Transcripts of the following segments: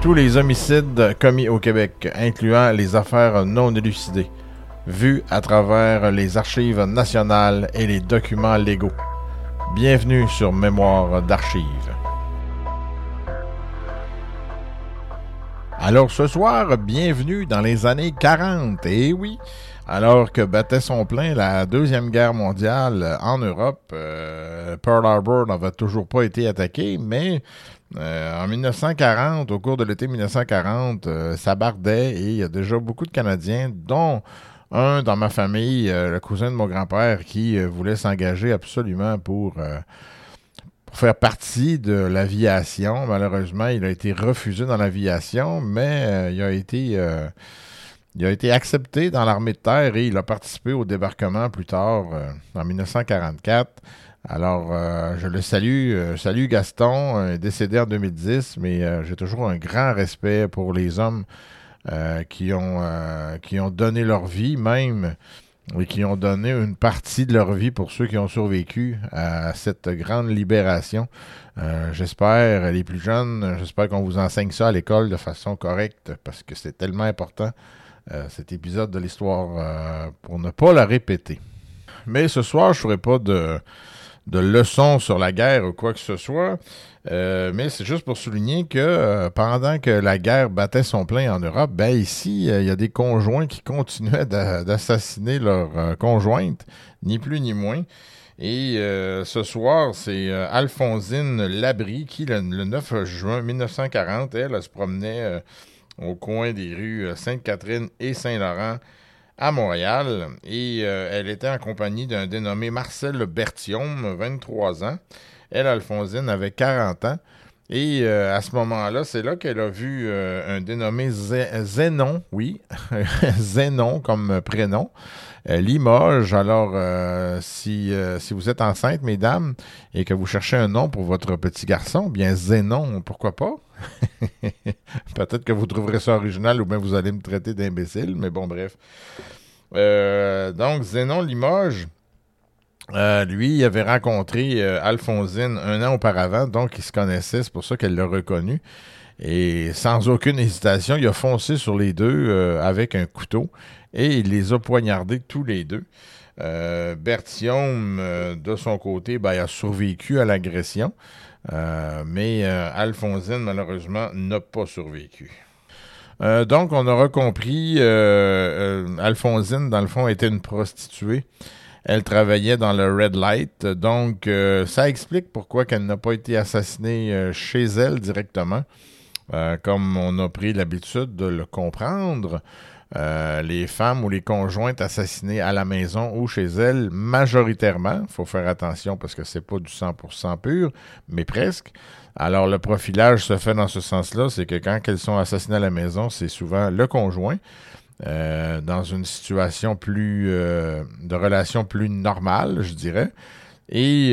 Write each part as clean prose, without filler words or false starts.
tous les homicides commis au Québec, incluant les affaires non élucidées, vues à travers les archives nationales et les documents légaux. Bienvenue sur Mémoire d'archives. Alors ce soir, bienvenue dans les années 40, et oui, alors que battait son plein la Deuxième Guerre mondiale en Europe, Pearl Harbor n'avait toujours pas été attaqué, mais en 1940, au cours de l'été 1940, ça bardait et il y a déjà beaucoup de Canadiens, dont un dans ma famille, le cousin de mon grand-père, qui voulait s'engager absolument pour faire partie de l'aviation. Malheureusement, il a été refusé dans l'aviation, mais il a été accepté dans l'armée de terre et il a participé au débarquement plus tard, en 1944. Alors, je le salue. Salut Gaston, décédé en 2010, mais j'ai toujours un grand respect pour les hommes qui ont donné leur vie même et qui ont donné une partie de leur vie pour ceux qui ont survécu à cette grande libération. J'espère, les plus jeunes, j'espère qu'on vous enseigne ça à l'école de façon correcte parce que c'est tellement important, cet épisode de l'histoire, pour ne pas la répéter. Mais ce soir, je ne ferai pas de leçons sur la guerre ou quoi que ce soit, mais c'est juste pour souligner que pendant que la guerre battait son plein en Europe, ben ici, il y a des conjoints qui continuaient d'assassiner leurs conjointes, ni plus ni moins. Et ce soir, c'est Alphonsine Labrie qui, le 9 juin 1940, elle se promenait au coin des rues Sainte-Catherine et Saint-Laurent à Montréal, et elle était en compagnie d'un dénommé Marcel Berthiaume, 23 ans. Elle, Alphonsine, avait 40 ans. Et à ce moment-là, c'est là qu'elle a vu un dénommé Zénon, oui, Zénon comme prénom, Limoges. Alors, si vous êtes enceinte, mesdames, et que vous cherchez un nom pour votre petit garçon, bien Zénon, pourquoi pas? Peut-être que vous trouverez ça original ou bien vous allez me traiter d'imbécile, mais bon, bref. Donc, Zénon Limoges, lui, il avait rencontré Alphonsine un an auparavant, donc ils se connaissaient, c'est pour ça qu'elle l'a reconnu. Et sans aucune hésitation, il a foncé sur les deux avec un couteau et il les a poignardés tous les deux. Berthiaume, de son côté, a survécu à l'agression. Mais Alphonsine, malheureusement, n'a pas survécu. Donc, on aura compris, Alphonsine, dans le fond, était une prostituée. Elle travaillait dans le Red Light. Donc, ça explique pourquoi elle n'a pas été assassinée chez elle directement. Comme on a pris l'habitude de le comprendre, les femmes ou les conjointes assassinées à la maison ou chez elles, majoritairement, il faut faire attention parce que c'est pas du 100% pur, mais presque. Alors, le profilage se fait dans ce sens-là, c'est que quand elles sont assassinées à la maison, c'est souvent le conjoint, dans une situation plus de relation plus normale, je dirais. Et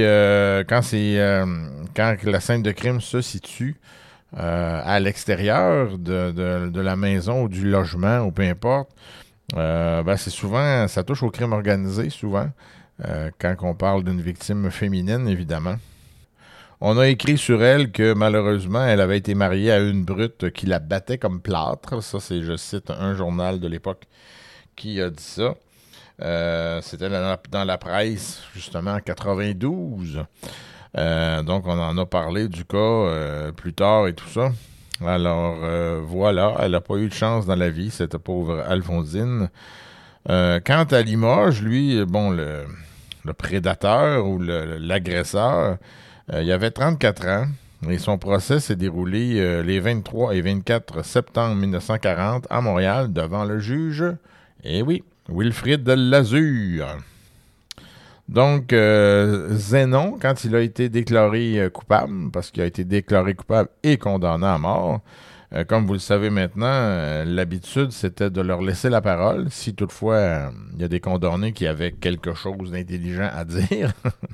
quand la scène de crime se situe à l'extérieur de la maison ou du logement ou peu importe, c'est souvent, ça touche au crime organisé souvent, quand on parle d'une victime féminine, évidemment. On a écrit sur elle que malheureusement, elle avait été mariée à une brute qui la battait comme plâtre. Ça, c'est, je cite, un journal de l'époque qui a dit ça. C'était dans la presse, justement, en 92. Donc, on en a parlé du cas plus tard et tout ça. Alors, voilà, elle n'a pas eu de chance dans la vie, cette pauvre Alphonsine. Quant à Limoges, lui, bon, le prédateur ou l'agresseur, il avait 34 ans et son procès s'est déroulé les 23 et 24 septembre 1940 à Montréal devant le juge, Wilfrid de Lazure. Donc, Zénon, quand il a été déclaré coupable, parce qu'il a été déclaré coupable et condamné à mort, comme vous le savez maintenant, l'habitude, c'était de leur laisser la parole, si toutefois il y a des condamnés qui avaient quelque chose d'intelligent à dire.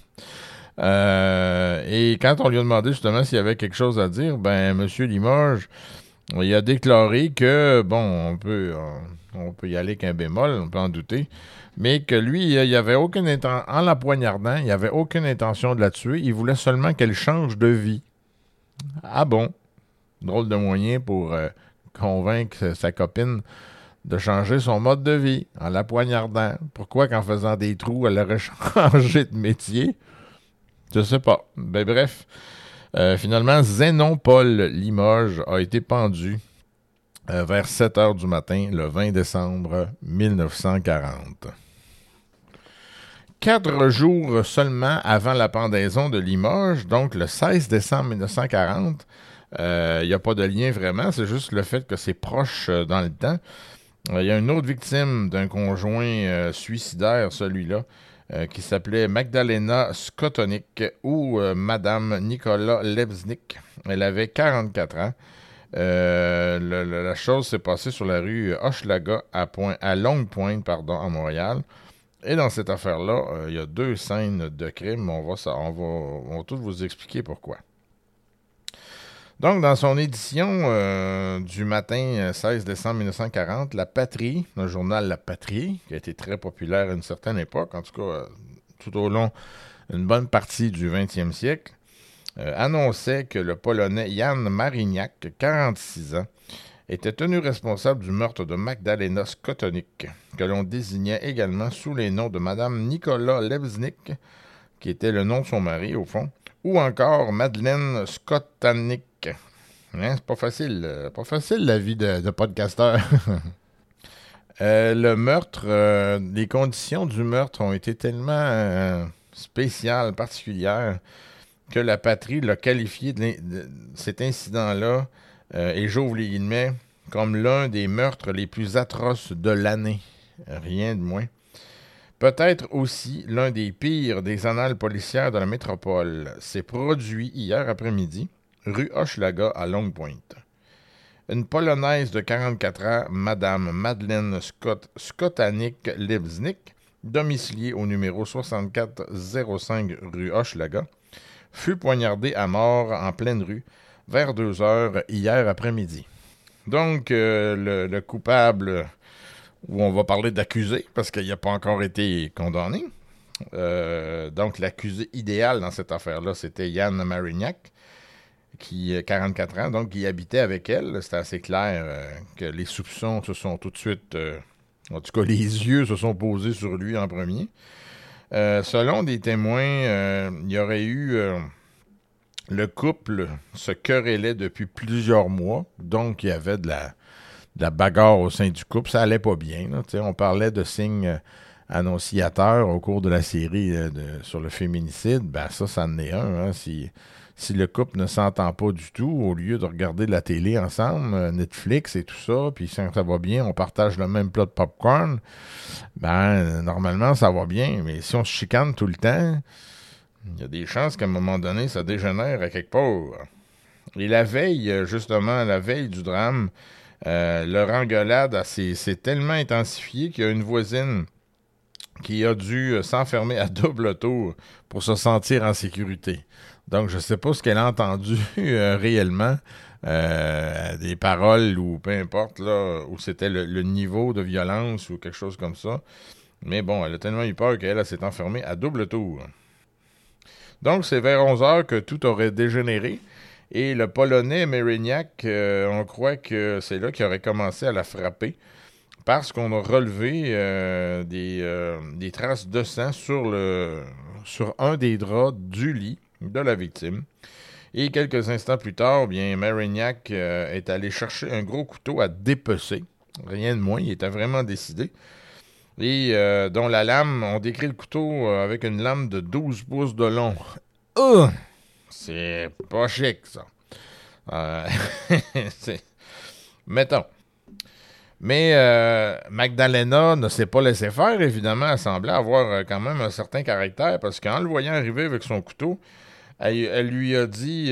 Et quand on lui a demandé justement s'il y avait quelque chose à dire, M. Limoges, il a déclaré que, bon, on peut y aller qu'un bémol, on peut en douter, mais que lui, il avait aucune intention, en la poignardant, il n'y avait aucune intention de la tuer, il voulait seulement qu'elle change de vie. Ah bon? Drôle de moyen pour convaincre sa copine de changer son mode de vie en la poignardant. Pourquoi qu'en faisant des trous, elle aurait changé de métier? Je sais pas. Ben bref, finalement, Zénon Paul Limoges a été pendu vers 7 heures du matin, le 20 décembre 1940. 4 jours seulement avant la pendaison de Limoges, donc le 16 décembre 1940, il n'y a pas de lien vraiment, c'est juste le fait que c'est proche dans le temps. Il y a une autre victime d'un conjoint suicidaire, celui-là, qui s'appelait Magdalena Skotonik ou Madame Nicola Lebznik. Elle avait 44 ans. La chose s'est passée sur la rue Hochelaga à Longue Pointe, à Montréal. Et dans cette affaire-là, il y a 2 scènes de crime. On va tout vous expliquer pourquoi. Donc, dans son édition du matin 16 décembre 1940, La Patrie, le journal La Patrie, qui a été très populaire à une certaine époque, en tout cas tout au long d'une bonne partie du 20e siècle, annonçait que le Polonais Jan Mariniak, 46 ans, était tenu responsable du meurtre de Magdalena Skotonik, que l'on désignait également sous les noms de Madame Nicola Lebznik, qui était le nom de son mari, au fond, ou encore Madeleine Skotanik. Hein, c'est pas facile la vie de podcasteur. Le meurtre, les conditions du meurtre ont été tellement spéciales, particulières, que La Patrie l'a qualifié de cet incident-là, et j'ouvre les guillemets, comme l'un des meurtres les plus atroces de l'année. Rien de moins. Peut-être aussi l'un des pires des annales policières de la métropole s'est produit hier après-midi, rue Hochelaga à Longue Pointe. Une Polonaise de 44 ans, Madame Madeleine Skotanik Lebznik, domiciliée au numéro 6405 rue Hochelaga, fut poignardée à mort en pleine rue vers 2 heures hier après-midi. Donc, le coupable, où on va parler d'accusé, parce qu'il n'a pas encore été condamné. Donc, l'accusé idéal dans cette affaire-là, c'était Jan Mariniak, qui a 44 ans, donc qui habitait avec elle. C'était assez clair que les soupçons se sont tout de suite... en tout cas, les yeux se sont posés sur lui en premier. Selon des témoins, il y aurait eu... le couple se querellait depuis plusieurs mois, donc il y avait de la bagarre au sein du couple. Ça allait pas bien. Là, on parlait de signes annonciateurs au cours de la série sur le féminicide. Ben ça en est un. Hein, si le couple ne s'entend pas du tout, au lieu de regarder de la télé ensemble, Netflix et tout ça, puis si ça va bien, on partage le même plat de popcorn, ben normalement, ça va bien. Mais si on se chicane tout le temps, il y a des chances qu'à un moment donné, ça dégénère à quelque part. Et la veille du drame, leur engueulade s'est tellement intensifiée qu'il y a une voisine qui a dû s'enfermer à double tour pour se sentir en sécurité. Donc, je ne sais pas ce qu'elle a entendu réellement, des paroles ou peu importe, là, où c'était le niveau de violence ou quelque chose comme ça. Mais bon, elle a tellement eu peur qu'elle s'est enfermée à double tour. Donc, c'est vers 11 heures que tout aurait dégénéré. Et le Polonais Mariniak, on croit que c'est là qu'il aurait commencé à la frapper parce qu'on a relevé des traces de sang sur un des draps du lit de la victime. Et quelques instants plus tard, bien, Mariniak est allé chercher un gros couteau à dépecer. Rien de moins, il était vraiment décidé. Et dont la lame, on décrit le couteau avec une lame de 12 pouces de long. C'est pas chic, ça. Mettons. Mais Magdalena ne s'est pas laissé faire, évidemment. Elle semblait avoir quand même un certain caractère, parce qu'en le voyant arriver avec son couteau, elle lui a dit,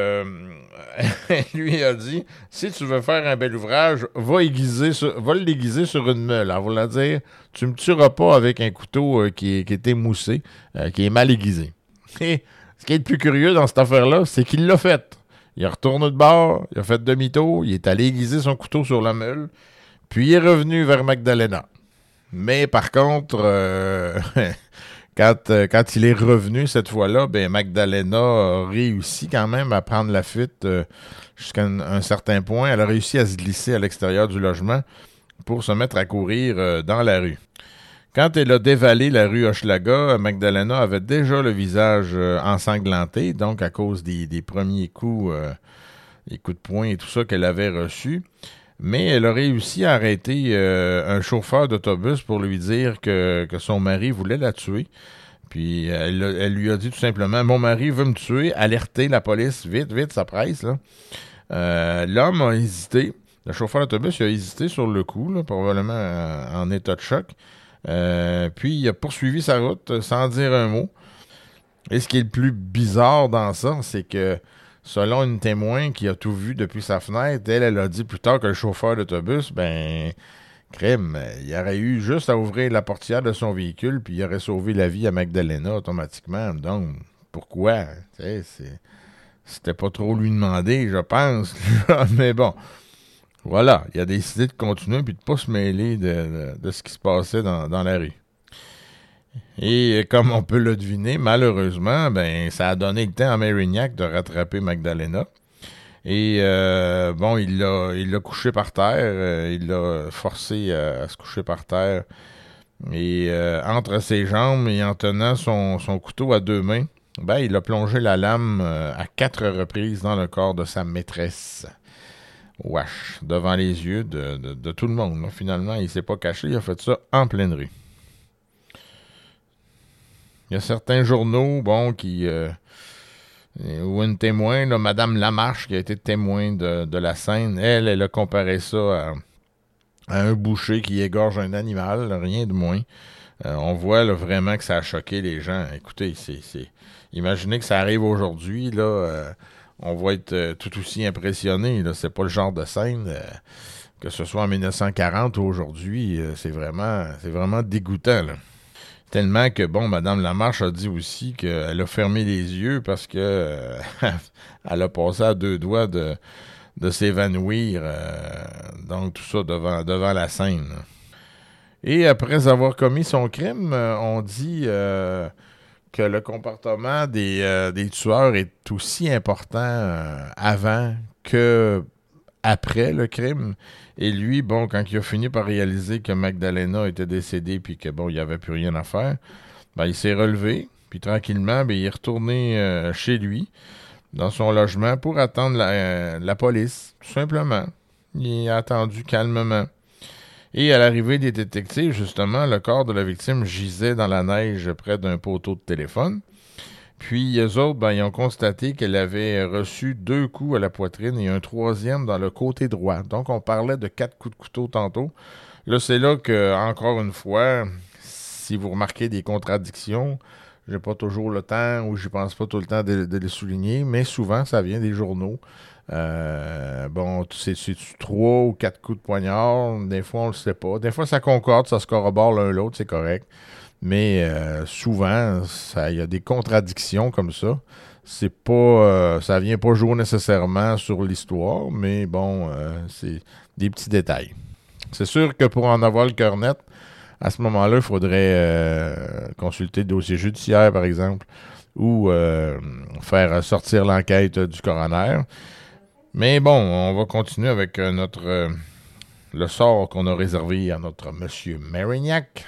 si tu veux faire un bel ouvrage, va le déguiser sur une meule. Elle va dire, tu me tueras pas avec un couteau qui est émoussé, qui est mal aiguisé. Et ce qui est le plus curieux dans cette affaire-là, c'est qu'il l'a fait. Il a retourné de bord, il a fait demi-tour, il est allé aiguiser son couteau sur la meule, puis il est revenu vers Magdalena. Mais par contre, Quand il est revenu cette fois-là, ben Magdalena a réussi quand même à prendre la fuite jusqu'à un certain point. Elle a réussi à se glisser à l'extérieur du logement pour se mettre à courir dans la rue. Quand elle a dévalé la rue Hochelaga, Magdalena avait déjà le visage ensanglanté, donc à cause des premiers coups, les coups de poing et tout ça qu'elle avait reçus. Mais elle a réussi à arrêter un chauffeur d'autobus pour lui dire que son mari voulait la tuer. Puis elle lui a dit tout simplement, mon mari veut me tuer, alertez la police, vite, vite, ça presse, là. L'homme a hésité, le chauffeur d'autobus il a hésité sur le coup, là, probablement en état de choc. Puis il a poursuivi sa route sans dire un mot. Et ce qui est le plus bizarre dans ça, c'est que selon une témoin qui a tout vu depuis sa fenêtre, elle a dit plus tard que le chauffeur d'autobus, ben, crème, il aurait eu juste à ouvrir la portière de son véhicule, puis il aurait sauvé la vie à Magdalena automatiquement. Donc, pourquoi? C'était pas trop lui demander, je pense. Mais bon, voilà, il a décidé de continuer puis de pas se mêler de ce qui se passait dans la rue. Et comme on peut le deviner, malheureusement, ben ça a donné le temps à Marignac de rattraper Magdalena. Et bon, il l'a couché par terre, il l'a forcé à se coucher par terre. Et entre ses jambes et en tenant son couteau à deux mains, ben il a plongé la lame à 4 reprises dans le corps de sa maîtresse. Wesh, devant les yeux de tout le monde. Là. Finalement, il s'est pas caché, il a fait ça en pleine rue. Il y a certains journaux, bon, ou une témoin, là, Madame Lamarche, qui a été témoin de la scène, elle a comparé ça à un boucher qui égorge un animal, rien de moins. On voit là, vraiment que ça a choqué les gens. Écoutez, imaginez que ça arrive aujourd'hui, là, on va être tout aussi impressionné. Là. C'est pas le genre de scène, que ce soit en 1940 ou aujourd'hui, c'est vraiment dégoûtant, là. Tellement que, bon, Mme Lamarche a dit aussi qu'elle a fermé les yeux parce que elle a passé à deux doigts de s'évanouir. Donc, tout ça devant la scène. Et après avoir commis son crime, on dit que le comportement des tueurs est aussi important avant que après le crime. Et lui, bon, quand il a fini par réaliser que Magdalena était décédée puis que, bon, il n'y avait plus rien à faire, ben, il s'est relevé, puis tranquillement, ben, il est retourné chez lui, dans son logement, pour attendre la police, tout simplement. Il a attendu calmement. Et à l'arrivée des détectives, justement, le corps de la victime gisait dans la neige près d'un poteau de téléphone. Puis, eux autres, ben, ils ont constaté qu'elle avait reçu 2 coups à la poitrine et un troisième dans le côté droit. Donc, on parlait de 4 coups de couteau tantôt. Là, c'est là que, encore une fois, si vous remarquez des contradictions, j'ai pas toujours le temps ou j'y pense pas tout le temps de les souligner, mais souvent, ça vient des journaux. Bon, c'est 3 ou 4 coups de poignard. Des fois, on le sait pas. Des fois, ça concorde, ça se corrobore l'un l'autre, c'est correct. Mais souvent, il y a des contradictions comme ça. C'est pas, ça vient pas jouer nécessairement sur l'histoire, mais bon, c'est des petits détails. C'est sûr que pour en avoir le cœur net, à ce moment-là, il faudrait consulter le dossier judiciaire, par exemple, ou faire sortir l'enquête du coroner. Mais bon, on va continuer avec le sort qu'on a réservé à notre monsieur Marignac.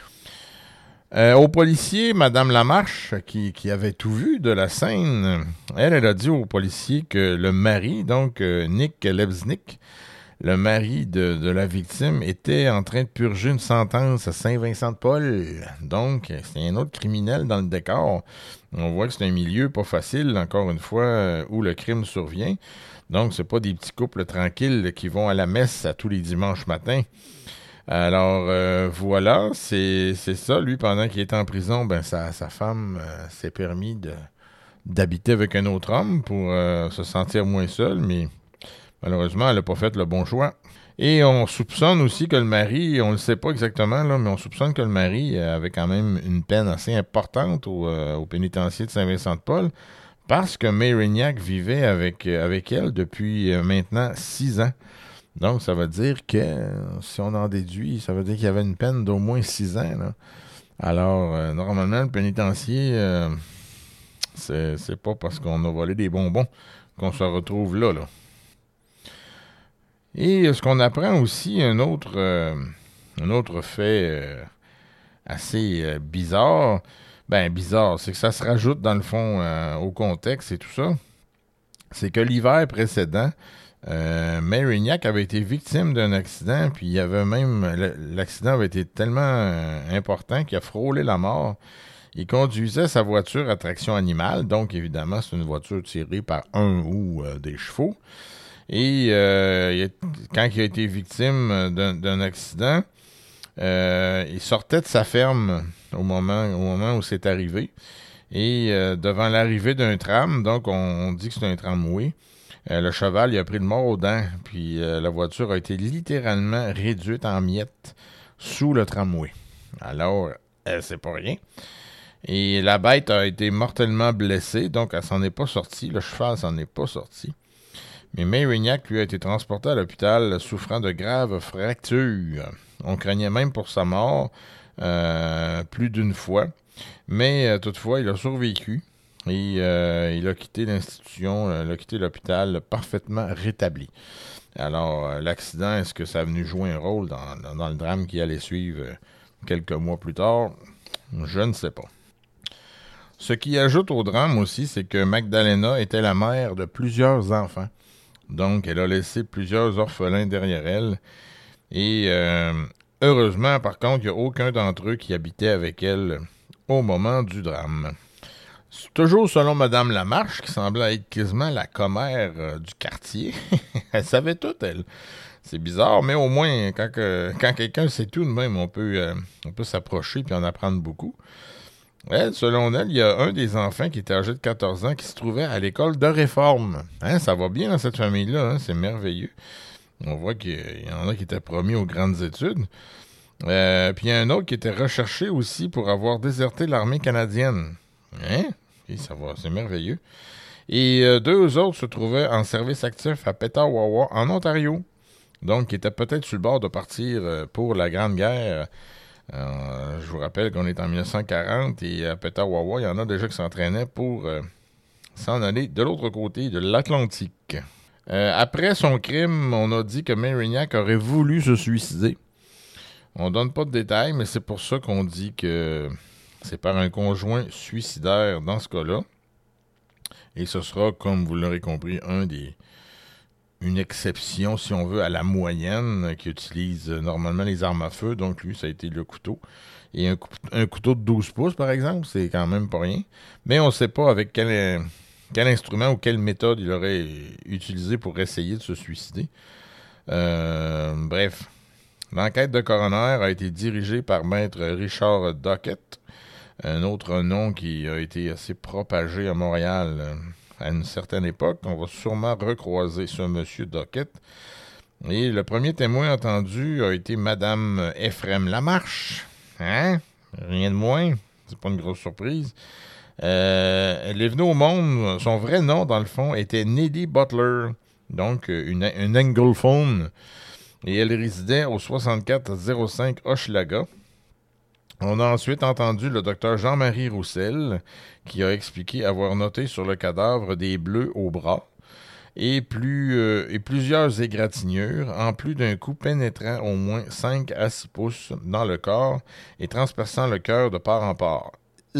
Au policier, Mme Lamarche, qui avait tout vu de la scène, elle a dit au policier que le mari, donc Nick Lebznik, le mari de la victime, était en train de purger une sentence à Saint-Vincent-de-Paul. Donc, c'est un autre criminel dans le décor. On voit que c'est un milieu pas facile, encore une fois, où le crime survient. Donc, c'est pas des petits couples tranquilles qui vont à la messe à tous les dimanches matins. Alors, voilà, c'est ça. Lui, pendant qu'il était en prison, ben sa femme s'est permis d'habiter avec un autre homme pour se sentir moins seule, mais malheureusement, elle n'a pas fait le bon choix. Et on soupçonne aussi que le mari, on ne le sait pas exactement, là, mais on soupçonne que le mari avait quand même une peine assez importante au pénitencier de Saint-Vincent-de-Paul, parce que Marignac vivait avec elle depuis maintenant 6 ans. Donc, ça veut dire que, si on en déduit, ça veut dire qu'il y avait une peine d'au moins 6 ans. Là. Alors, normalement, le pénitencier, c'est pas parce qu'on a volé des bonbons qu'on se retrouve là, là. Et ce qu'on apprend aussi, un autre fait assez bizarre, ben bizarre, c'est que ça se rajoute dans le fond au contexte et tout ça, c'est que l'hiver précédent, Marignac avait été victime d'un accident, puis il y avait même, l'accident avait été tellement important qu'il a frôlé la mort. Il conduisait sa voiture à traction animale, donc évidemment c'est une voiture tirée par un ou des chevaux. Et quand il a été victime d'un accident, il sortait de sa ferme au moment où c'est arrivé. Et devant l'arrivée d'un tram, donc on dit que c'est un tramway, le cheval il a pris le mort aux dents, puis la voiture a été littéralement réduite en miettes sous le tramway. Alors, c'est pas rien. Et la bête a été mortellement blessée, donc elle s'en est pas sortie. Le cheval s'en est pas sorti. Mais Marignac, lui, a été transporté à l'hôpital souffrant de graves fractures. On craignait même pour sa mort plus d'une fois. Mais toutefois, il a survécu et il a quitté l'institution, il a quitté l'hôpital parfaitement rétabli. Alors, l'accident, est-ce que ça a venu jouer un rôle dans le drame qui allait suivre quelques mois plus tard? Je ne sais pas. Ce qui ajoute au drame aussi, c'est que Magdalena était la mère de plusieurs enfants. Donc, elle a laissé plusieurs orphelins derrière elle. Et heureusement, par contre, il n'y a aucun d'entre eux qui habitait avec elle au moment du drame. Toujours selon Madame Lamarche, qui semblait être quasiment la commère du quartier. Elle savait tout, elle. C'est bizarre, mais au moins, quand quelqu'un sait tout de même, on peut s'approcher et en apprendre beaucoup. Elle, selon elle, il y a un des enfants qui était âgé de 14 ans qui se trouvait à l'école de réforme. Hein, ça va bien dans cette famille-là, hein, c'est merveilleux. On voit qu'il y en a qui étaient promis aux grandes études. Puis il y a un autre qui était recherché aussi pour avoir déserté l'armée canadienne. Hein? Et ça va, c'est merveilleux. Et deux autres se trouvaient en service actif à Petawawa, en Ontario. Donc, qui étaient peut-être sur le bord de partir pour la Grande Guerre. Je vous rappelle qu'on est en 1940 et à Petawawa, il y en a déjà qui s'entraînaient pour s'en aller de l'autre côté de l'Atlantique. Après son crime, on a dit que Marignac aurait voulu se suicider. On donne pas de détails, mais c'est pour ça qu'on dit que c'est par un conjoint suicidaire dans ce cas-là. Et ce sera, comme vous l'aurez compris, une exception, si on veut, à la moyenne qui utilise normalement les armes à feu. Donc lui, ça a été le couteau. Et un couteau de 12 pouces, par exemple, c'est quand même pas rien. Mais on ne sait pas avec quel instrument ou quelle méthode il aurait utilisé pour essayer de se suicider. Bref, l'enquête de coroner a été dirigée par maître Richard Dockett, un autre nom qui a été assez propagé à Montréal à une certaine époque. On va sûrement recroiser ce monsieur Dockett. Et le premier témoin entendu a été Madame Ephraim Lamarche. Hein? Rien de moins. C'est pas une grosse surprise. Elle est venue au monde. Son vrai nom, dans le fond, était Nellie Butler. Donc, une anglophone. Et elle résidait au 6405 Hochelaga. On a ensuite entendu le docteur Jean-Marie Roussel, qui a expliqué avoir noté sur le cadavre des bleus au bras et plusieurs égratignures, en plus d'un coup pénétrant au moins 5 à 6 pouces dans le corps et transperçant le cœur de part en part.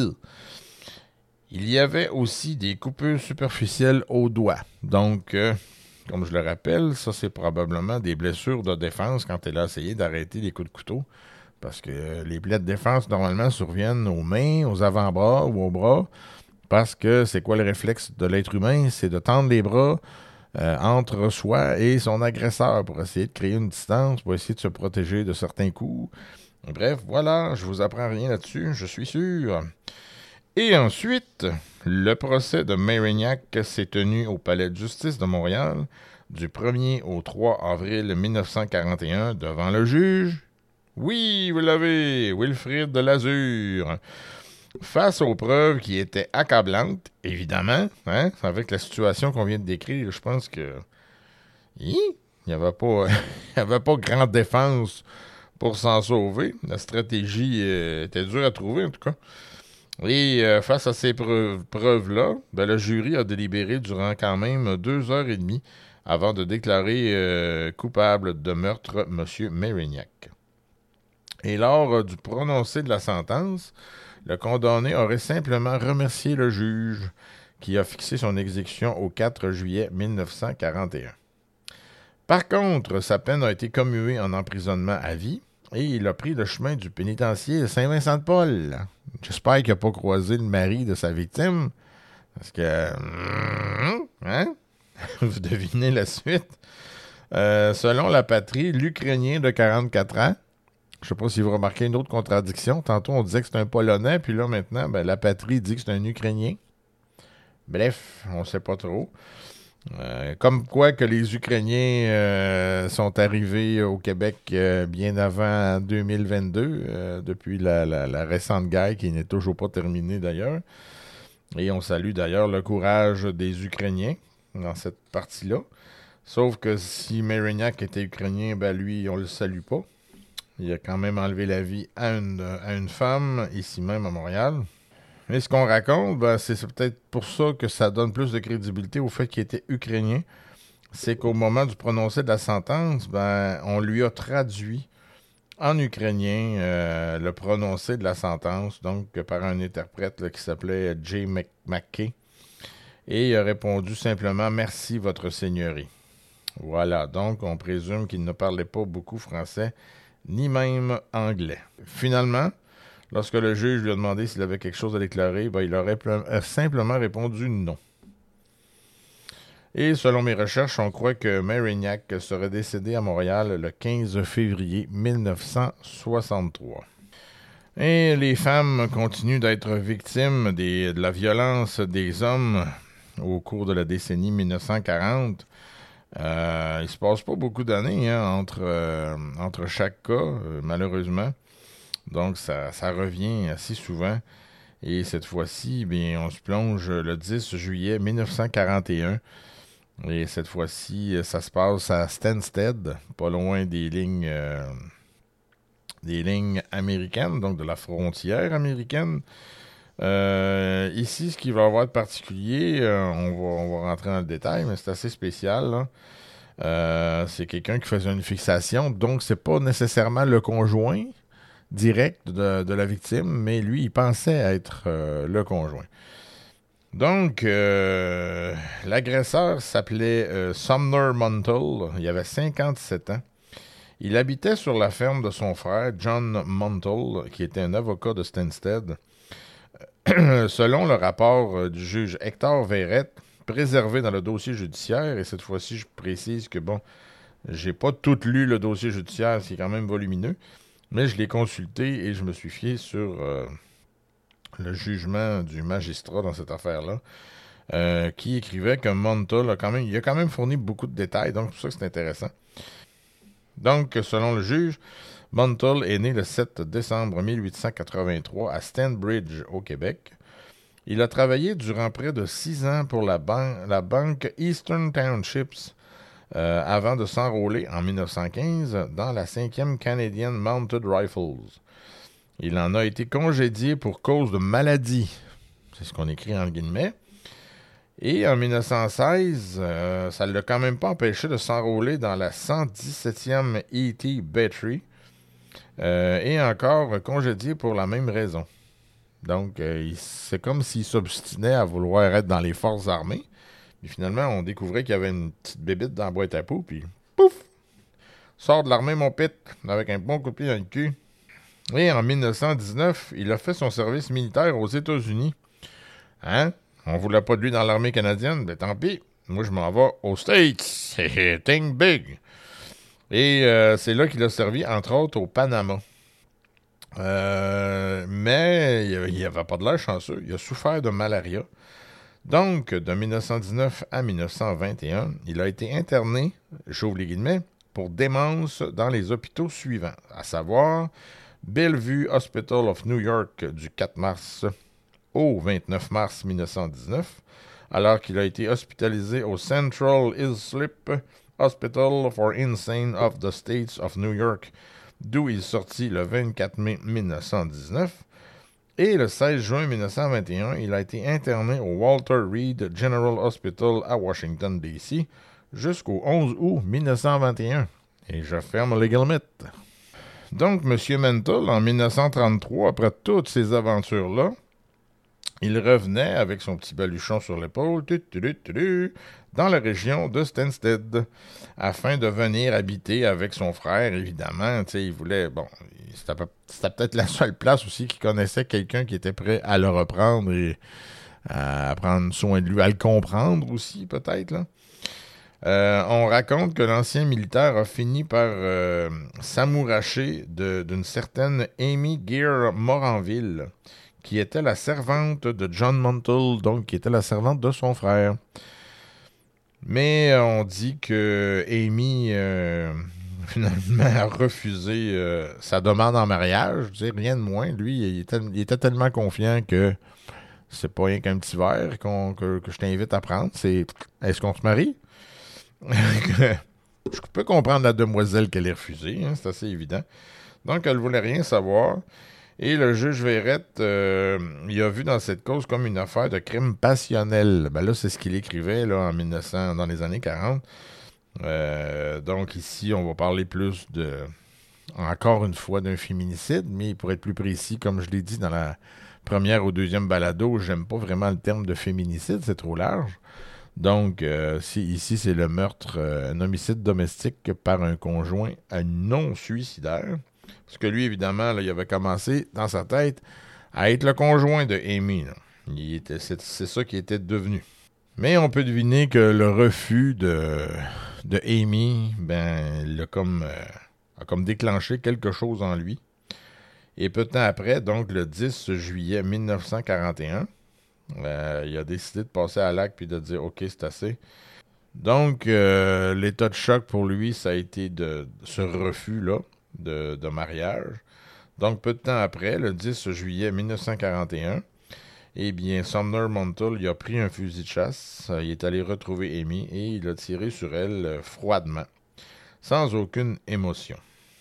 Il y avait aussi des coupures superficielles aux doigts. Donc, comme je le rappelle, ça c'est probablement des blessures de défense quand elle a essayé d'arrêter les coups de couteau. Parce que les plaies de défense, normalement, surviennent aux mains, aux avant-bras ou aux bras. Parce que c'est quoi le réflexe de l'être humain? C'est de tendre les bras entre soi et son agresseur pour essayer de créer une distance, pour essayer de se protéger de certains coups. Bref, voilà, je vous apprends rien là-dessus, je suis sûr. Et ensuite, le procès de Marignac s'est tenu au Palais de justice de Montréal du 1er au 3 avril 1941 devant le juge. Oui, vous l'avez, Wilfrid de Lazur. Face aux preuves qui étaient accablantes, évidemment, hein, avec la situation qu'on vient de décrire, je pense que il n'y avait pas grande défense pour s'en sauver. La stratégie était dure à trouver, en tout cas. Et face à ces preuves-là, ben, le jury a délibéré durant quand même 2 heures et demie avant de déclarer coupable de meurtre M. Mérignac. Et lors du prononcé de la sentence, le condamné aurait simplement remercié le juge qui a fixé son exécution au 4 juillet 1941. Par contre, sa peine a été commuée en emprisonnement à vie et il a pris le chemin du pénitencier de Saint-Vincent-de-Paul. J'espère qu'il n'a pas croisé le mari de sa victime, parce que... Hein? Vous devinez la suite. Selon la patrie, l'Ukrainien de 44 ans, je ne sais pas si vous remarquez une autre contradiction. Tantôt, on disait que c'est un Polonais, puis là, maintenant, ben, la patrie dit que c'est un Ukrainien. Bref, on ne sait pas trop. Comme quoi que les Ukrainiens sont arrivés au Québec bien avant 2022, depuis la récente guerre qui n'est toujours pas terminée d'ailleurs. Et on salue d'ailleurs le courage des Ukrainiens dans cette partie-là. Sauf que si Mérignac était Ukrainien, ben lui, on le salue pas. Il a quand même enlevé la vie à une femme, ici même à Montréal. Et ce qu'on raconte, ben, c'est peut-être pour ça que ça donne plus de crédibilité au fait qu'il était ukrainien. C'est qu'au moment du prononcé de la sentence, ben, on lui a traduit en ukrainien le prononcé de la sentence, donc par un interprète là, qui s'appelait Jay McKay. Et il a répondu simplement « Merci, votre seigneurie ». Voilà, donc on présume qu'il ne parlait pas beaucoup français, ni même anglais. Finalement, lorsque le juge lui a demandé s'il avait quelque chose à déclarer, ben, il aurait simplement répondu non. Et selon mes recherches, on croit que Mérignac serait décédé à Montréal le 15 février 1963. Et les femmes continuent d'être victimes de la violence des hommes au cours de la décennie 1940. Il ne se passe pas beaucoup d'années entre chaque cas, malheureusement. Donc, ça revient assez souvent. Et cette fois-ci, bien, on se plonge le 10 juillet 1941. Et cette fois-ci, ça se passe à Stansted, pas loin des lignes américaines, donc de la frontière américaine. Ici, ce qui va avoir de particulier, on va rentrer dans le détail, mais c'est assez spécial, là. C'est quelqu'un qui faisait une fixation, donc c'est pas nécessairement le conjoint direct de la victime, mais lui, il pensait être le conjoint. Donc, l'agresseur s'appelait Sumner Montel, il avait 57 ans. Il habitait sur la ferme de son frère, John Montel, qui était un avocat de Stansted. Selon le rapport du juge Hector Verrette, préservé dans le dossier judiciaire, et cette fois-ci, je précise que, bon, j'ai pas tout lu le dossier judiciaire, c'est quand même volumineux, mais je l'ai consulté et je me suis fié sur le jugement du magistrat dans cette affaire-là, qui écrivait que Montel a quand même fourni beaucoup de détails, donc c'est pour ça que c'est intéressant. Donc, selon le juge, Montel est né le 7 décembre 1883 à Stanbridge, au Québec. Il a travaillé durant près de 6 ans pour la banque Eastern Townships avant de s'enrôler en 1915 dans la 5e Canadian Mounted Rifles. Il en a été congédié pour cause de maladie. C'est ce qu'on écrit en guillemets. Et en 1916, ça ne l'a quand même pas empêché de s'enrôler dans la 117e E.T. Battery et encore congédié pour la même raison. Donc, c'est comme s'il s'obstinait à vouloir être dans les forces armées. Puis finalement, on découvrait qu'il y avait une petite bébite dans la boîte à peau, puis pouf! Sort de l'armée, mon pit, avec un bon coup de pied dans le cul. Et en 1919, il a fait son service militaire aux États-Unis. Hein? On voulait pas de lui dans l'armée canadienne? Ben tant pis. Moi, je m'en vais aux States. Think big. Et c'est là qu'il a servi, entre autres, au Panama. Mais il n'avait pas de l'air chanceux. Il a souffert de malaria. Donc, de 1919 à 1921, il a été interné, j'ouvre les guillemets, pour démence dans les hôpitaux suivants, à savoir Bellevue Hospital of New York du 4 mars au 29 mars 1919, alors qu'il a été hospitalisé au Central Islip Hospital for Insane of the States of New York d'où il sortit le 24 mai 1919. Et le 16 juin 1921, il a été interné au Walter Reed General Hospital à Washington, D.C. jusqu'au 11 août 1921. Et je ferme les guillemets. Donc, M. Mental, en 1933, après toutes ces aventures-là, il revenait avec son petit baluchon sur l'épaule dans la région de Stansted afin de venir habiter avec son frère, évidemment. Il voulait... Bon, c'était peut-être la seule place aussi qu'il connaissait quelqu'un qui était prêt à le reprendre et à prendre soin de lui, à le comprendre aussi, peut-être, là. On raconte que l'ancien militaire a fini par s'amouracher d'une certaine Amy Gear Moranville, qui était la servante de John Montal, donc qui était la servante de son frère. Mais on dit que Amy, finalement, a refusé sa demande en mariage. Je veux dire, rien de moins. Lui, il était tellement confiant que c'est pas rien qu'un petit verre que je t'invite à prendre. C'est, est-ce qu'on se marie? Je peux comprendre la demoiselle qu'elle ait refusé, hein, c'est assez évident. Donc, elle voulait rien savoir. Et le juge Verrette, il a vu dans cette cause comme une affaire de crime passionnel. Ben là, c'est ce qu'il écrivait là, en 1900, dans les années 40. Donc ici, on va parler plus encore une fois, d'un féminicide, mais pour être plus précis, comme je l'ai dit dans la première ou deuxième balado, j'aime pas vraiment le terme de féminicide, c'est trop large. Donc, ici, c'est le meurtre, un homicide domestique par un conjoint non suicidaire. Parce que lui, évidemment, là, il avait commencé, dans sa tête, à être le conjoint de Amy. C'est ça qu'il était devenu. Mais on peut deviner que le refus de Amy, a comme déclenché quelque chose en lui. Et peu de temps après, donc le 10 juillet 1941, il a décidé de passer à l'acte puis de dire « OK, c'est assez ». Donc, l'état de choc pour lui, ça a été ce refus-là de mariage. Donc, peu de temps après, le 10 juillet 1941, eh bien, Sumner Montal, il a pris un fusil de chasse, il est allé retrouver Amy et il a tiré sur elle froidement, sans aucune émotion.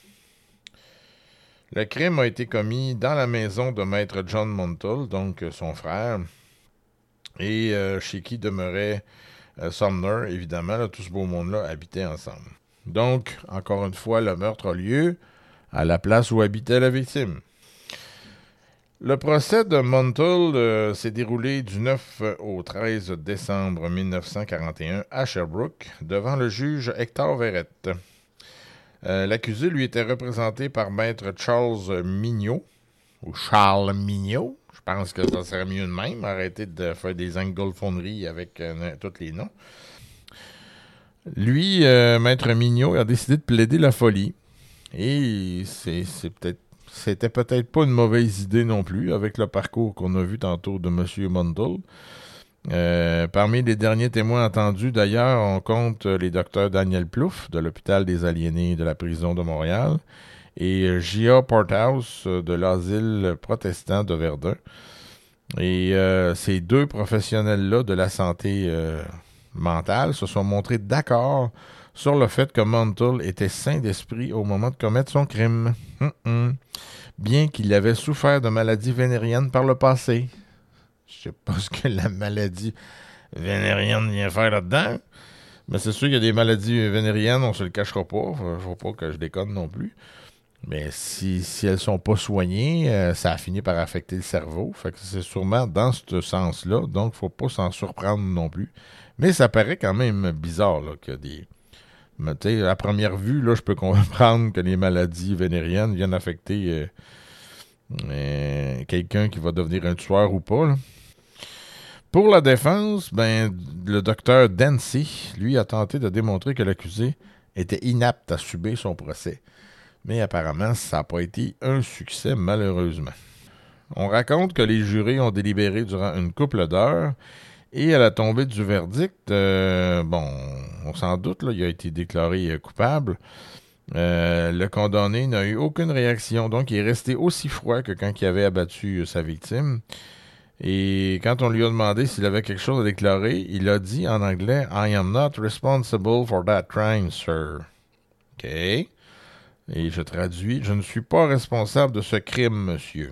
Le crime a été commis dans la maison de maître John Montal, donc son frère, et chez qui demeurait Sumner, évidemment, là, tout ce beau monde-là habitait ensemble. Donc, encore une fois, le meurtre a lieu à la place où habitait la victime. Le procès de Montal s'est déroulé du 9 au 13 décembre 1941 à Sherbrooke, devant le juge Hector Verrette. L'accusé lui était représenté par maître Charles Mignot, ou Charles Mignot. Je pense que ça serait mieux de même, arrêter de faire des anglophonies avec tous les noms. Lui, maître Mignot, a décidé de plaider la folie. Et c'était peut-être pas une mauvaise idée non plus, avec le parcours qu'on a vu tantôt de M. Montal. Parmi les derniers témoins entendus, d'ailleurs, on compte les docteurs Daniel Plouffe, de l'hôpital des aliénés de la prison de Montréal, et Gia Porthouse, de l'asile protestant de Verdun. Et ces deux professionnels-là de la santé mentale se sont montrés d'accord sur le fait que Montal était sain d'esprit au moment de commettre son crime. Bien qu'il avait souffert de maladies vénériennes par le passé. Je sais pas ce que la maladie vénérienne vient faire là-dedans, mais c'est sûr qu'il y a des maladies vénériennes, on se le cachera pas. Faut pas que je déconne non plus. Mais si elles sont pas soignées, ça a fini par affecter le cerveau. Fait que c'est sûrement dans ce sens-là, donc faut pas s'en surprendre non plus. Mais ça paraît quand même bizarre là, qu'il y a des... Mais tu sais, à première vue, là, je peux comprendre que les maladies vénériennes viennent affecter quelqu'un qui va devenir un tueur ou pas, là. Pour la défense, le docteur Dancy, lui, a tenté de démontrer que l'accusé était inapte à subir son procès. Mais apparemment, ça n'a pas été un succès, malheureusement. On raconte que les jurés ont délibéré durant une couple d'heures et à la tombée du verdict, on s'en doute, là, il a été déclaré coupable. Le condamné n'a eu aucune réaction, donc il est resté aussi froid que quand il avait abattu sa victime. Et quand on lui a demandé s'il avait quelque chose à déclarer, il a dit en anglais « I am not responsible for that crime, sir. » OK. Et je traduis, je ne suis pas responsable de ce crime, monsieur.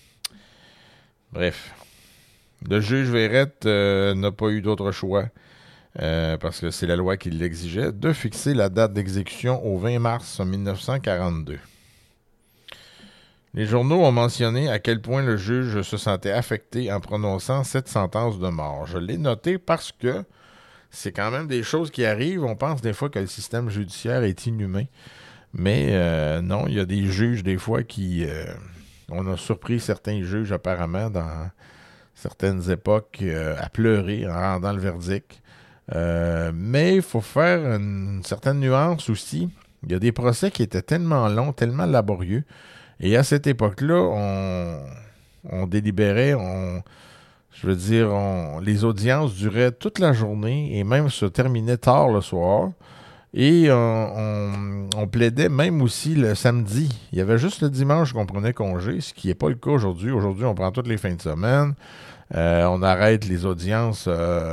Bref. Le juge Verrette n'a pas eu d'autre choix, parce que c'est la loi qui l'exigeait, de fixer la date d'exécution au 20 mars 1942. Les journaux ont mentionné à quel point le juge se sentait affecté en prononçant cette sentence de mort. Je l'ai noté parce que c'est quand même des choses qui arrivent. On pense des fois que le système judiciaire est inhumain. Mais non, il y a des juges des fois qui... on a surpris certains juges apparemment dans certaines époques à pleurer en rendant le verdict. Mais il faut faire une certaine nuance aussi. Il y a des procès qui étaient tellement longs, tellement laborieux. Et à cette époque-là, on délibérait, les audiences duraient toute la journée et même se terminaient tard le soir. Et on plaidait même aussi le samedi. Il y avait juste le dimanche qu'on prenait congé, ce qui n'est pas le cas aujourd'hui. Aujourd'hui, on prend toutes les fins de semaine. On arrête les audiences.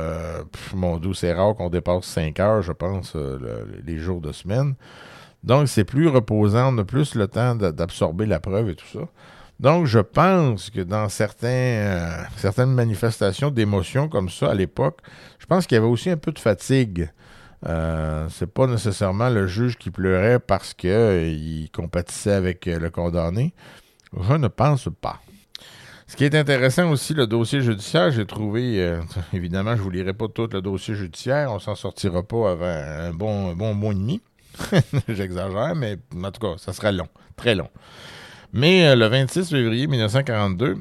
Mon Dieu, c'est rare qu'on dépasse 5 heures, je pense, les jours de semaine. Donc, c'est plus reposant. On a plus le temps d'absorber la preuve et tout ça. Donc, je pense que dans certaines manifestations d'émotions comme ça à l'époque, je pense qu'il y avait aussi un peu de fatigue. C'est pas nécessairement le juge qui pleurait parce qu'il compatissait avec le condamné. Je ne pense pas. Ce qui est intéressant aussi, le dossier judiciaire, j'ai trouvé, évidemment, je ne vous lirai pas tout le dossier judiciaire, on s'en sortira pas avant un bon mois et demi. J'exagère, mais en tout cas, ça sera long, très long. Mais le 26 février 1942,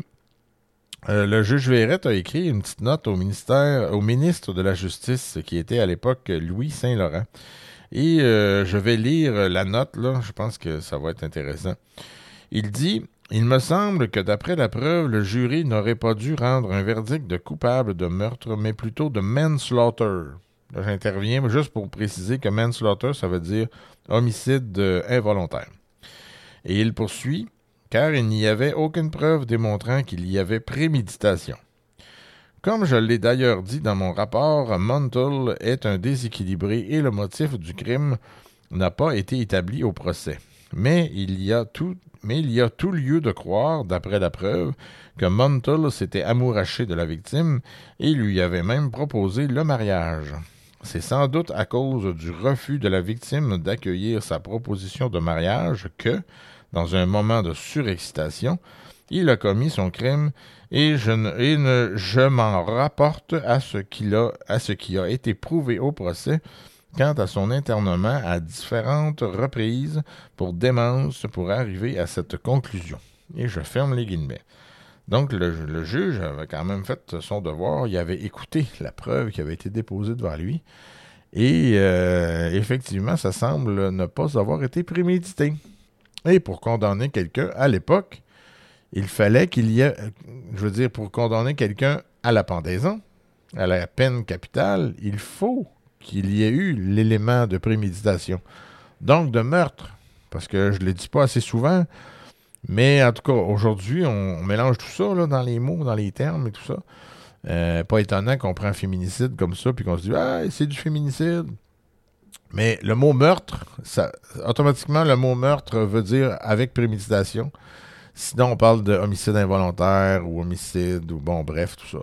le juge Verrette a écrit une petite note au ministre de la Justice, qui était à l'époque Louis Saint-Laurent. Et je vais lire la note, là, je pense que ça va être intéressant. Il dit « Il me semble que d'après la preuve, le jury n'aurait pas dû rendre un verdict de coupable de meurtre, mais plutôt de manslaughter. » Là, j'interviens juste pour préciser que manslaughter, ça veut dire homicide involontaire. Et il poursuit « car il n'y avait aucune preuve démontrant qu'il y avait préméditation. Comme je l'ai d'ailleurs dit dans mon rapport, Montal est un déséquilibré et le motif du crime n'a pas été établi au procès. Mais il y a tout lieu de croire, d'après la preuve, que Montal s'était amouraché de la victime et lui avait même proposé le mariage. C'est sans doute à cause du refus de la victime d'accueillir sa proposition de mariage que, dans un moment de surexcitation, il a commis son crime et je m'en rapporte à ce qui a été prouvé au procès quant à son internement à différentes reprises pour démence pour arriver à cette conclusion. Et je ferme les guillemets. Donc, le juge avait quand même fait son devoir. Il avait écouté la preuve qui avait été déposée devant lui. Et effectivement, ça semble ne pas avoir été prémédité. Et pour condamner quelqu'un à l'époque, il fallait qu'il y ait, pour condamner quelqu'un à la pendaison, à la peine capitale, il faut qu'il y ait eu l'élément de préméditation. Donc, de meurtre. Parce que je ne le dis pas assez souvent, mais en tout cas, aujourd'hui, on mélange tout ça là, dans les mots, dans les termes et tout ça. Pas étonnant qu'on prend un féminicide comme ça, puis qu'on se dit « Ah, c'est du féminicide ». Mais le mot meurtre, automatiquement, le mot meurtre veut dire avec préméditation. Sinon, on parle de homicide involontaire ou homicide, ou bon, bref, tout ça.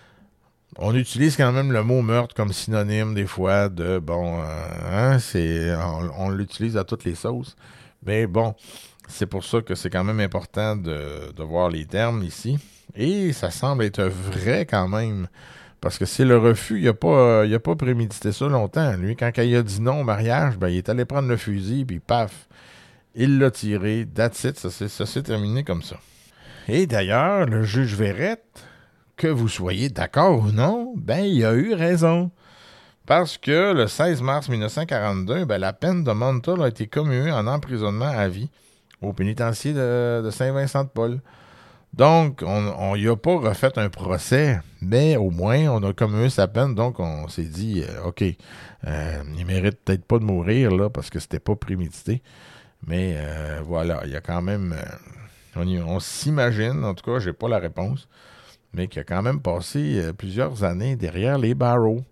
On utilise quand même le mot meurtre comme synonyme des fois de, on l'utilise à toutes les sauces. Mais bon, c'est pour ça que c'est quand même important de voir les termes ici. Et ça semble être vrai quand même. Parce que c'est le refus, il a pas prémédité ça longtemps. Lui, quand il a dit non au mariage, il est allé prendre le fusil, puis paf, il l'a tiré. That's it, ça s'est terminé comme ça. Et d'ailleurs, le juge Verrette, que vous soyez d'accord ou non, il a eu raison. Parce que le 16 mars 1942, la peine de Montal a été commuée en emprisonnement à vie au pénitencier de Saint-Vincent-de-Paul. Donc, on n'y a pas refait un procès, mais au moins, on a commué sa peine. Donc, on s'est dit, OK, il mérite peut-être pas de mourir, là, parce que c'était pas prémédité. Mais voilà, il y a quand même... on s'imagine, en tout cas, j'ai pas la réponse, mais qu'il a quand même passé plusieurs années derrière les barreaux.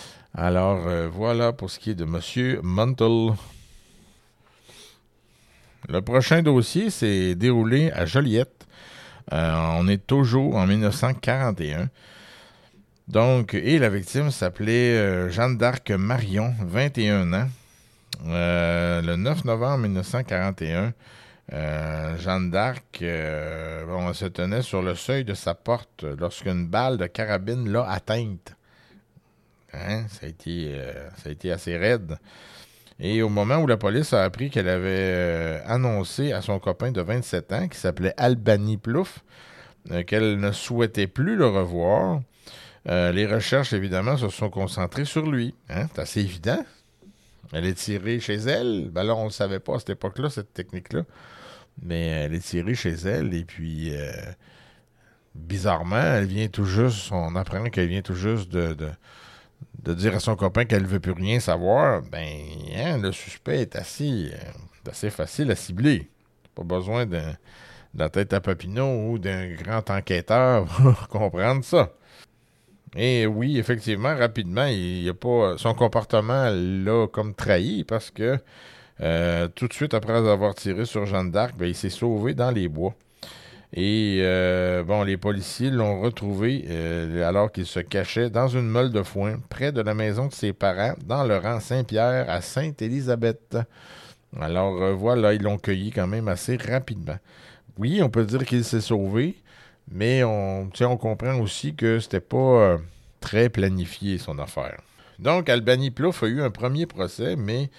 Alors, voilà pour ce qui est de M. Montal. Le prochain dossier s'est déroulé à Joliette. On est toujours en 1941. Donc, et la victime s'appelait Jeanne d'Arc Marion, 21 ans. Le 9 novembre 1941, Jeanne d'Arc elle se tenait sur le seuil de sa porte lorsqu'une balle de carabine l'a atteinte. Hein? Ça a été assez raide. Et au moment où la police a appris qu'elle avait annoncé à son copain de 27 ans, qui s'appelait Albany Plouffe, qu'elle ne souhaitait plus le revoir, les recherches, évidemment, se sont concentrées sur lui. Hein? C'est assez évident. Elle est tirée chez elle. Ben là, on ne le savait pas à cette époque-là, cette technique-là. Mais elle est tirée chez elle, et puis, bizarrement, elle vient tout juste, on apprend qu'elle vient tout juste de dire à son copain qu'elle ne veut plus rien savoir. Ben, hein, le suspect est assez facile à cibler. Pas besoin de la tête à Papineau ou d'un grand enquêteur pour comprendre ça. Et oui, effectivement, rapidement, il y a pas son comportement l'a comme trahi parce que tout de suite après avoir tiré sur Jeanne d'Arc, ben, il s'est sauvé dans les bois. Et les policiers l'ont retrouvé alors qu'il se cachait dans une meule de foin près de la maison de ses parents dans le rang Saint-Pierre à Sainte-Élisabeth. Alors voilà, ils l'ont cueilli quand même assez rapidement. Oui, on peut dire qu'il s'est sauvé, mais on comprend aussi que c'était pas très planifié son affaire. Donc, Albany Plouffe a eu un premier procès, mais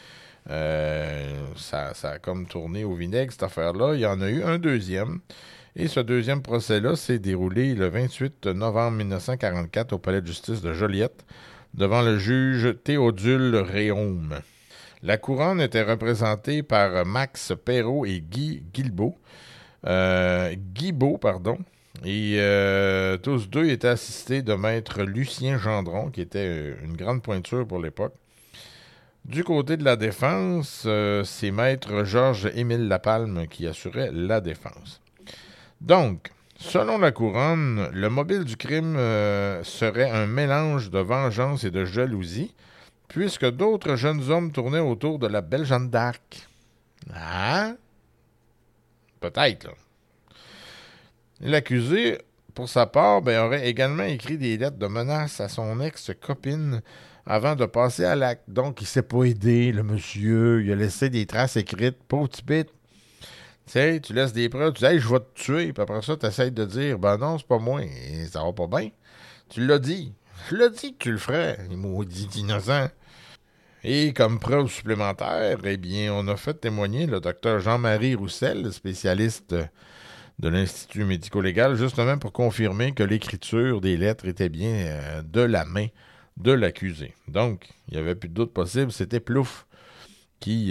ça a comme tourné au vinaigre, cette affaire-là. Il y en a eu un deuxième. Et ce deuxième procès-là s'est déroulé le 28 novembre 1944 au palais de justice de Joliette, devant le juge Théodule Réaume. La couronne était représentée par Max Perrault et Guy Guilbeault. Et tous deux étaient assistés de maître Lucien Gendron, qui était une grande pointure pour l'époque. Du côté de la défense, c'est maître Georges-Émile Lapalme qui assurait la défense. Donc, selon la couronne, le mobile du crime serait un mélange de vengeance et de jalousie, puisque d'autres jeunes hommes tournaient autour de la belle Jeanne d'Arc. Ah? Peut-être, là. L'accusé, pour sa part, aurait également écrit des lettres de menaces à son ex-copine avant de passer à l'acte. Donc, il ne s'est pas aidé, le monsieur. Il a laissé des traces écrites. Pauvre petit bit. Tu sais, tu laisses des preuves, tu dis « Hey, je vais te tuer », puis après ça, tu essaies de dire « Ben non, c'est pas moi, et ça va pas bien. » Tu l'as dit. Je l'ai dit que tu le ferais, les maudits innocents. Et comme preuve supplémentaire, eh bien, on a fait témoigner le docteur Jean-Marie Roussel, spécialiste de l'Institut médico-légal, justement pour confirmer que l'écriture des lettres était bien de la main de l'accusé. Donc, il n'y avait plus de doute possible, c'était Plouffe qui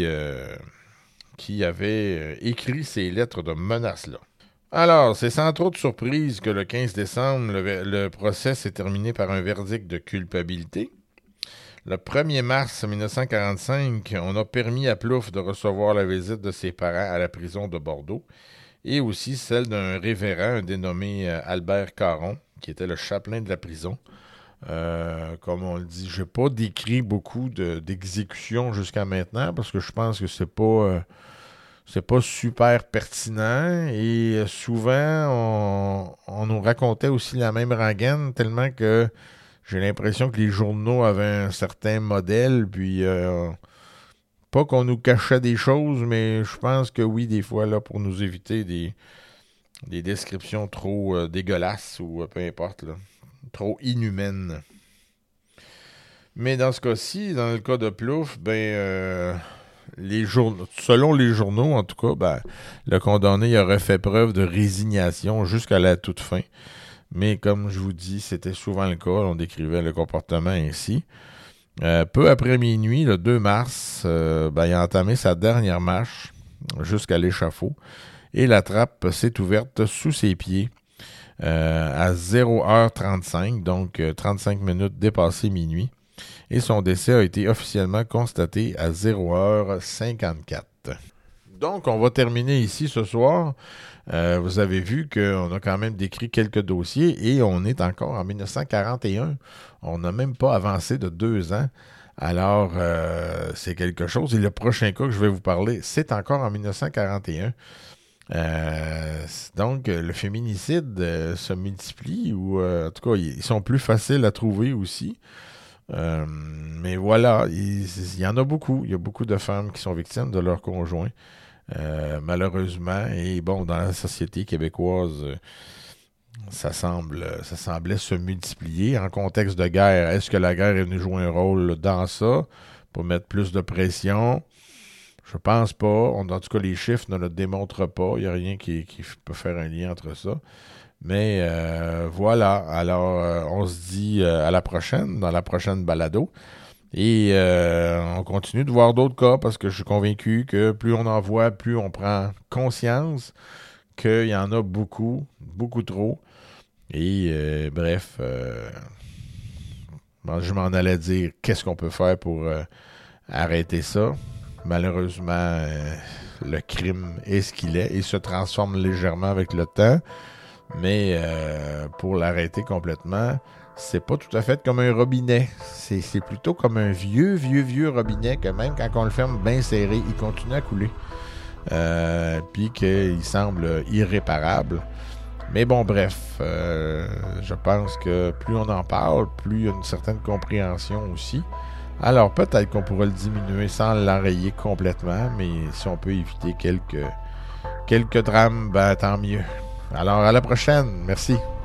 avait écrit ces lettres de menaces-là. Alors, c'est sans trop de surprise que le 15 décembre, le procès s'est terminé par un verdict de culpabilité. Le 1er mars 1945, on a permis à Plouffe de recevoir la visite de ses parents à la prison de Bordeaux et aussi celle d'un révérend, un dénommé Albert Caron, qui était le chapelain de la prison. Comme on le dit, je n'ai pas décrit beaucoup d'exécutions jusqu'à maintenant parce que je pense que c'est pas super pertinent et souvent on nous racontait aussi la même rengaine tellement que j'ai l'impression que les journaux avaient un certain modèle puis pas qu'on nous cachait des choses, mais je pense que oui, des fois là pour nous éviter des descriptions trop dégueulasses ou peu importe là, trop inhumaines. Mais dans ce cas-ci, dans le cas de Plouffe, selon les journaux, en tout cas, le condamné aurait fait preuve de résignation jusqu'à la toute fin. Mais comme je vous dis, c'était souvent le cas. On décrivait le comportement ainsi. Peu après minuit, le 2 mars, il a entamé sa dernière marche jusqu'à l'échafaud. Et la trappe s'est ouverte sous ses pieds à 0h35, donc 35 minutes dépassé minuit. Et son décès a été officiellement constaté à 0h54. Donc, on va terminer ici ce soir. Vous avez vu qu'on a quand même décrit quelques dossiers et on est encore en 1941. On n'a même pas avancé de 2 ans. Alors, c'est quelque chose. Et le prochain cas que je vais vous parler, c'est encore en 1941. Donc, le féminicide se multiplie, ou en tout cas, ils sont plus faciles à trouver aussi. Mais voilà, il y en a beaucoup. Il y a beaucoup de femmes qui sont victimes de leur conjoint, malheureusement. Et bon, dans la société québécoise, ça semblait se multiplier. En contexte de guerre, est-ce que la guerre est venue jouer un rôle dans ça pour mettre plus de pression? Je pense pas. En tout cas, les chiffres ne le démontrent pas. Il n'y a rien qui peut faire un lien entre ça. Mais voilà. Alors, on se dit à la prochaine, dans la prochaine balado. Et on continue de voir d'autres cas parce que je suis convaincu que plus on en voit, plus on prend conscience qu'il y en a beaucoup, beaucoup trop. Et bref, je m'en allais dire qu'est-ce qu'on peut faire pour arrêter ça. Malheureusement, le crime est ce qu'il est et se transforme légèrement avec le temps. Mais pour l'arrêter complètement, c'est pas tout à fait comme un robinet. C'est plutôt comme un vieux robinet que même quand on le ferme bien serré, il continue à couler. Puis qu'il semble irréparable. Mais bon, bref, je pense que plus on en parle, plus il y a une certaine compréhension aussi. Alors, peut-être qu'on pourrait le diminuer sans l'enrayer complètement, mais si on peut éviter quelques drames, ben tant mieux. Alors, à la prochaine. Merci.